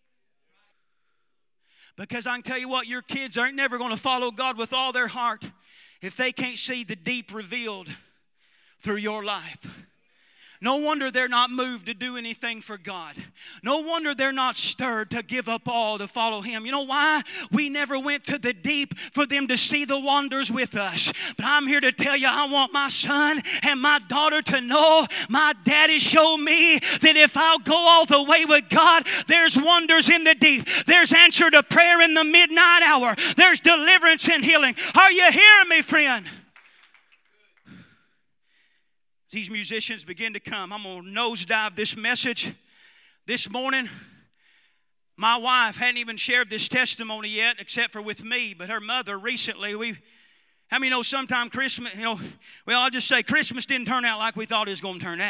Because I can tell you what, your kids aren't never going to follow God with all their heart if they can't see the deep revealed through your life. No wonder they're not moved to do anything for God. No wonder they're not stirred to give up all to follow Him. You know why? We never went to the deep for them to see the wonders with us. But I'm here to tell you, I want my son and my daughter to know my daddy showed me that if I'll go all the way with God, there's wonders in the deep. There's answer to prayer in the midnight hour. There's deliverance and healing. Are you hearing me, friend? These musicians begin to come. I'm going to nosedive this message this morning. My wife hadn't even shared this testimony yet except for with me, but her mother recently, how many know sometime Christmas, well, I'll just say Christmas didn't turn out like we thought it was going to turn out.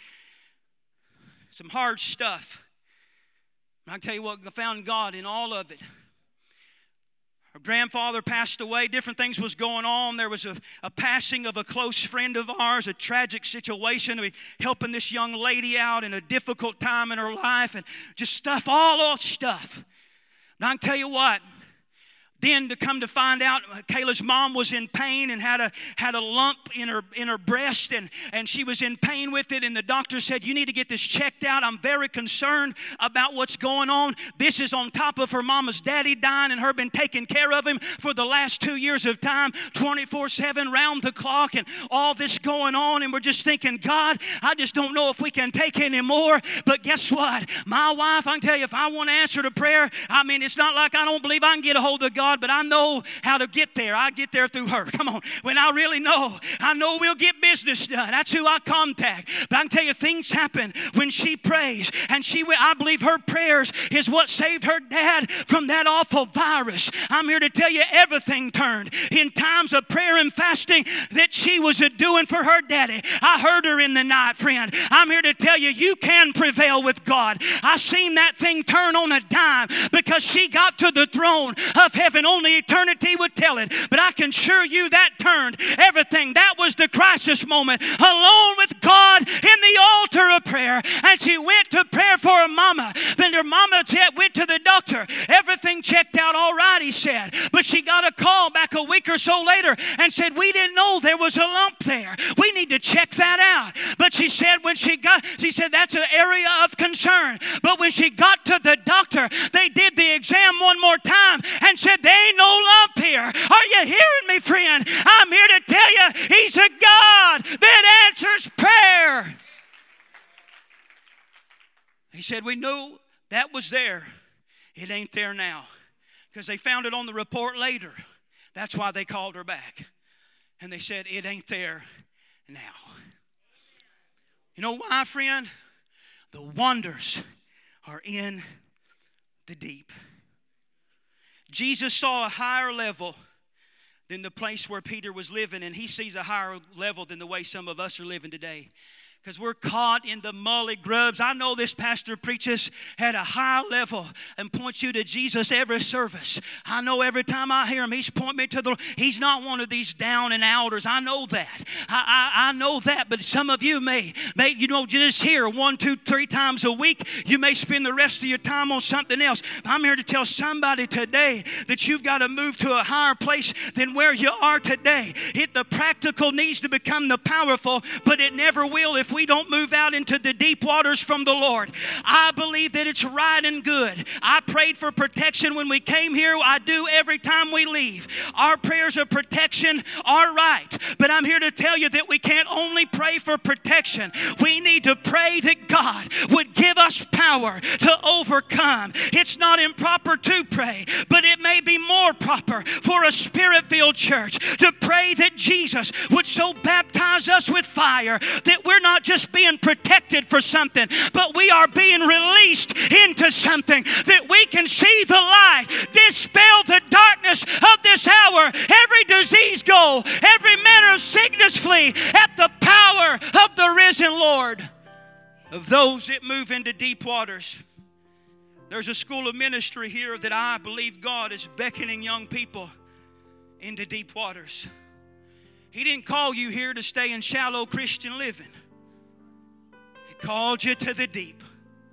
Some hard stuff. And I tell you what, I found God in all of it. Her grandfather passed away. Different things was going on. There was a passing of a close friend of ours, a tragic situation. We helping this young lady out in a difficult time in her life and just stuff, all stuff. And I can tell you what, then to come to find out, Kayla's mom was in pain and had a lump in her breast, and she was in pain with it, and the doctor said, you need to get this checked out. I'm very concerned about what's going on. This is on top of her mama's daddy dying and her been taking care of him for the last 2 years of time, 24/7, round the clock, and all this going on, and we're just thinking, God, I just don't know if we can take any more. But guess what? My wife, I can tell you, if I want to answer to prayer, I mean, it's not like I don't believe I can get a hold of God, but I know how to get there. I get there through her. Come on. When I really know, I know we'll get business done. That's who I contact. But I can tell you, things happen when she prays. And I believe her prayers is what saved her dad from that awful virus. I'm here to tell you, everything turned in times of prayer and fasting that she was doing for her daddy. I heard her in the night, friend. I'm here to tell you, you can prevail with God. I seen that thing turn on a dime because she got to the throne of heaven and only eternity would tell it. But I can assure you that turned everything. That was the crisis moment. Alone with God in the altar of prayer. And she went to prayer for her mama. Then her mama went to the doctor. Everything checked out all right, he said. But she got a call back a week or so later and said, we didn't know there was a lump there. We need to check that out. But she said she said that's an area of concern. But when she got to the doctor, they did the exam one more time and said, there ain't no lump here. Are you hearing me, friend? I'm here to tell you, he's a God that answers prayer. He said, we knew that was there. It ain't there now. Because they found it on the report later. That's why they called her back. And they said, it ain't there now. You know why, friend? The wonders are in the deep. Jesus saw a higher level than the place where Peter was living, and he sees a higher level than the way some of us are living today. Because we're caught in the mully grubs. I know this pastor preaches at a high level and points you to Jesus every service. I know every time I hear him, he's pointing me to the Lord. He's not one of these down and outers. I know that. I know that. But some of you may just hear 1, 2, 3 times a week. You may spend the rest of your time on something else. But I'm here to tell somebody today that you've got to move to a higher place than where you are today. The practical needs to become the powerful, but it never will if we don't move out into the deep waters from the Lord. I believe that it's right and good. I prayed for protection when we came here. I do every time we leave. Our prayers of protection are right. But I'm here to tell you that we can't only pray for protection. We need to pray that God would give us power to overcome. It's not improper to pray, but it may be more proper for a Spirit-filled church to pray that Jesus would so baptize us with fire that we're not just being protected for something, but we are being released into something that we can see the light, dispel the darkness of this hour, every disease go, every manner of sickness flee at the power of the risen Lord. Of those that move into deep waters, there's a school of ministry here that I believe God is beckoning young people into deep waters. He didn't call you here to stay in shallow Christian living. He called you to the deep.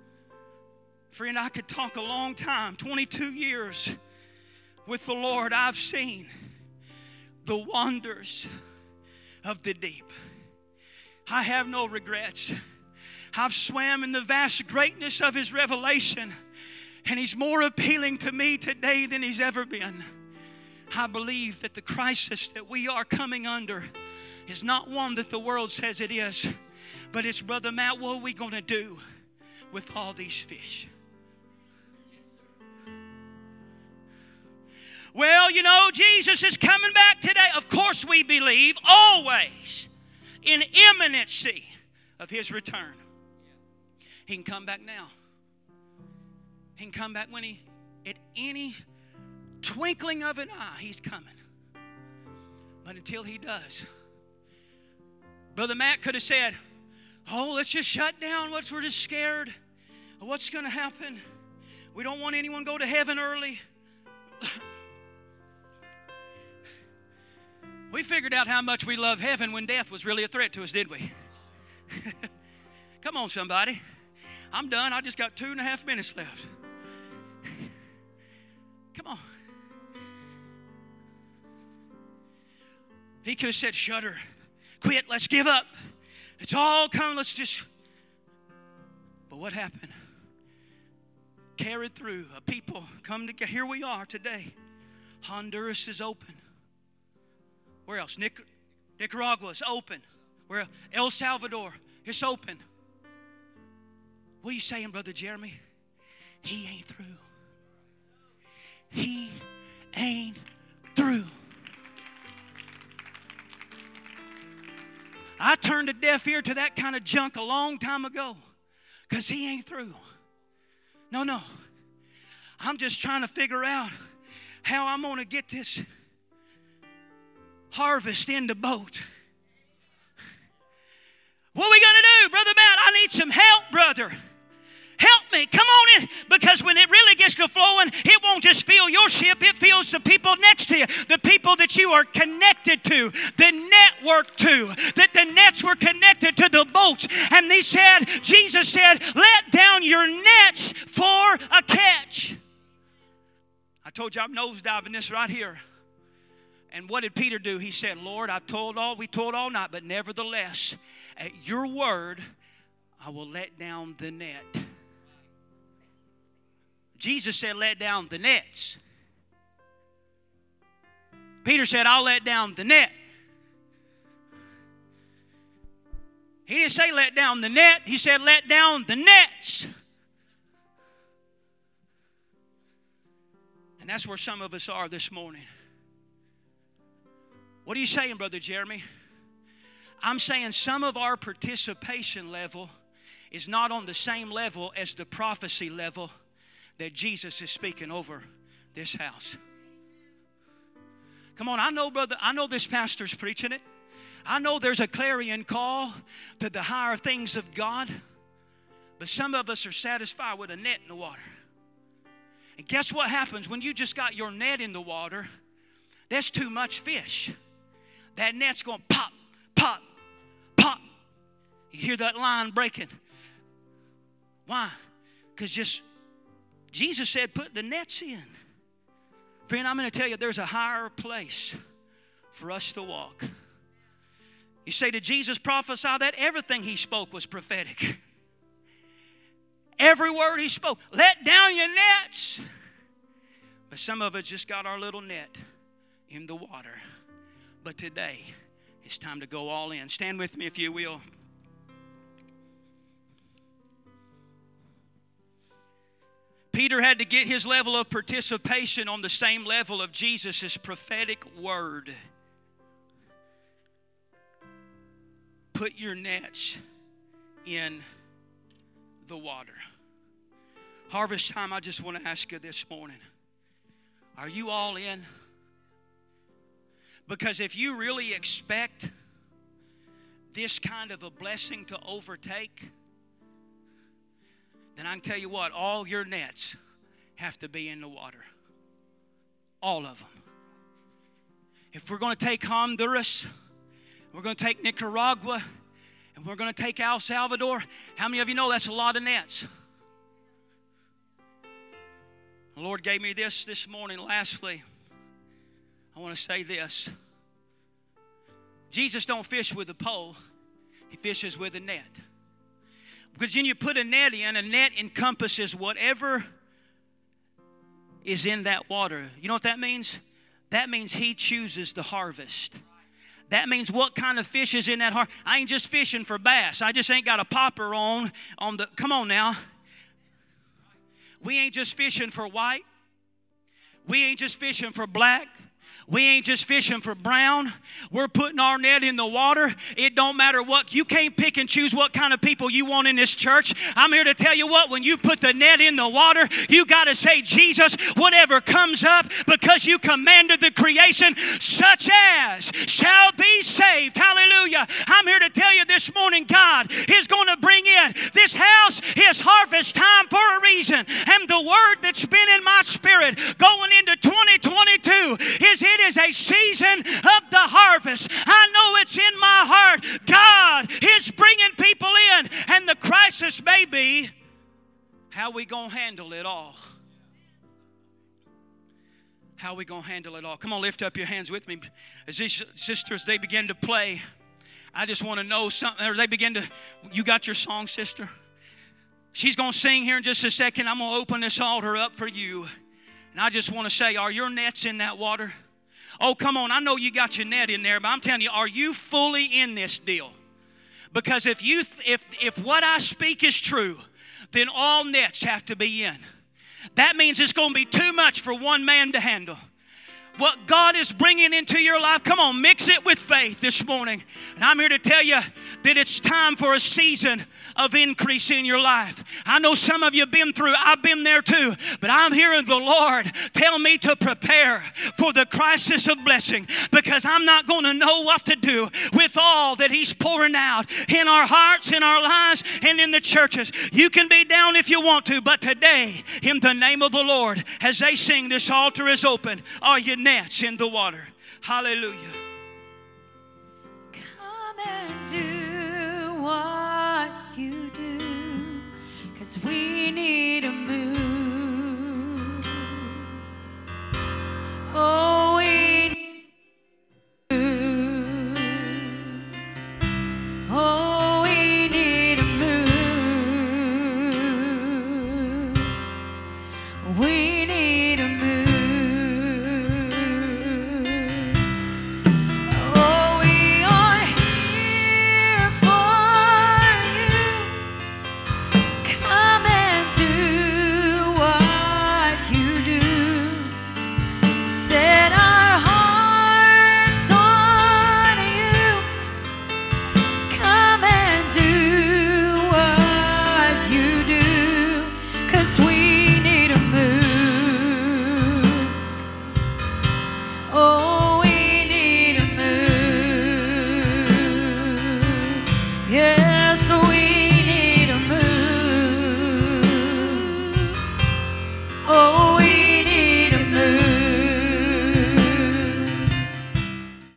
Friend, I could talk a long time, 22 years with the Lord. I've seen the wonders of the deep. I have no regrets. I've swam in the vast greatness of His revelation, and He's more appealing to me today than He's ever been. I believe that the crisis that we are coming under is not one that the world says it is, but it's, Brother Matt, what are we going to do with all these fish? Well, you know, Jesus is coming back today. Of course we believe always in imminency of His return. He can come back now. He can come back when at any twinkling of an eye, He's coming. But until He does, Brother Matt could have said, oh, let's just shut down. We're just scared of what's going to happen. We don't want anyone to go to heaven early. We figured out how much we love heaven when death was really a threat to us, did we? Come on, somebody. I'm done. I just got 2.5 minutes left. Come on. He could have said, shut her. Quit. Let's give up. It's all coming. Let's just. But what happened? Carried through. A people come together. Here we are today. Honduras is open. Where else? Nicaragua is open. Where? El Salvador is open. What are you saying, Brother Jeremy? He ain't through. He ain't through. I turned a deaf ear to that kind of junk a long time ago because He ain't through. No. I'm just trying to figure out how I'm going to get this harvest in the boat. What are we going to do, Brother Matt? I need some help, brother. Help me. Come on in. Because when it really gets to flowing, it won't just fill your ship. It fills the people next to you. The people that you are connected to. The network to. That the nets were connected to the boats. And Jesus said, let down your nets for a catch. I told you I'm nosediving this right here. And what did Peter do? He said, Lord, we toiled all night, but nevertheless, at your word, I will let down the net. Jesus said, let down the nets. Peter said, I'll let down the net. He didn't say let down the net. He said, let down the nets. And that's where some of us are this morning. What are you saying, Brother Jeremy? I'm saying some of our participation level is not on the same level as the prophecy level that Jesus is speaking over this house. Come on, I know this pastor's preaching it. I know there's a clarion call to the higher things of God. But some of us are satisfied with a net in the water. And guess what happens when you just got your net in the water? There's too much fish. That net's going pop, pop, pop. You hear that line breaking. Why? Because Jesus said put the nets in. Friend, I'm going to tell you there's a higher place for us to walk. You say, did Jesus prophesy that? Everything he spoke was prophetic. Every word he spoke. Let down your nets. But some of us just got our little net in the water. But today, it's time to go all in. Stand with me if you will. Peter had to get his level of participation on the same level of Jesus' prophetic word. Put your nets in the water. Harvest Time, I just want to ask you this morning. Are you all in? Because if you really expect this kind of a blessing to overtake, then I can tell you what, all your nets have to be in the water. All of them. If we're going to take Honduras, we're going to take Nicaragua, and we're going to take El Salvador, how many of you know that's a lot of nets? The Lord gave me this morning. Lastly, I want to say this. Jesus don't fish with a pole. He fishes with a net. Because when you put a net in, a net encompasses whatever is in that water. You know what that means? That means he chooses the harvest. That means what kind of fish is in that harvest. I ain't just fishing for bass. I just ain't got a popper on the, come on now. We ain't just fishing for white. We ain't just fishing for black. We ain't just fishing for brown. We're putting our net in the water. It don't matter what. You can't pick and choose what kind of people you want in this church. I'm here to tell you what, when you put the net in the water, you got to say, Jesus, whatever comes up, because you commanded the creation, such as shall be saved. Hallelujah. I'm here to tell you this morning, God is going to bring in this house, his harvest time for a reason. And the word that's been in my spirit going into 2022 it is a season of the harvest. I know it's in my heart. God is bringing people in. And the crisis may be, how we going to handle it all? How we going to handle it all? Come on, lift up your hands with me. As these sisters, they begin to play, I just want to know something. Or they begin to, you got your song, sister? She's going to sing here in just a second. I'm going to open this altar up for you. And I just want to say, are your nets in that water? Oh, come on. I know you got your net in there, but I'm telling you, are you fully in this deal? Because if what I speak is true, then all nets have to be in. That means it's going to be too much for one man to handle. what God is bringing into your life, come on, mix it with faith this morning. And I'm here to tell you that it's time for a season of increase in your life. I know some of you have been through, I've been there too, but I'm hearing the Lord tell me to prepare for the crisis of blessing, because I'm not going to know what to do with all that He's pouring out in our hearts, in our lives, and in the churches. You can be down if you want to, but today, in the name of the Lord, as they sing, this altar is open. Are your nets in the water? Hallelujah. Come and do what you do, 'cause we need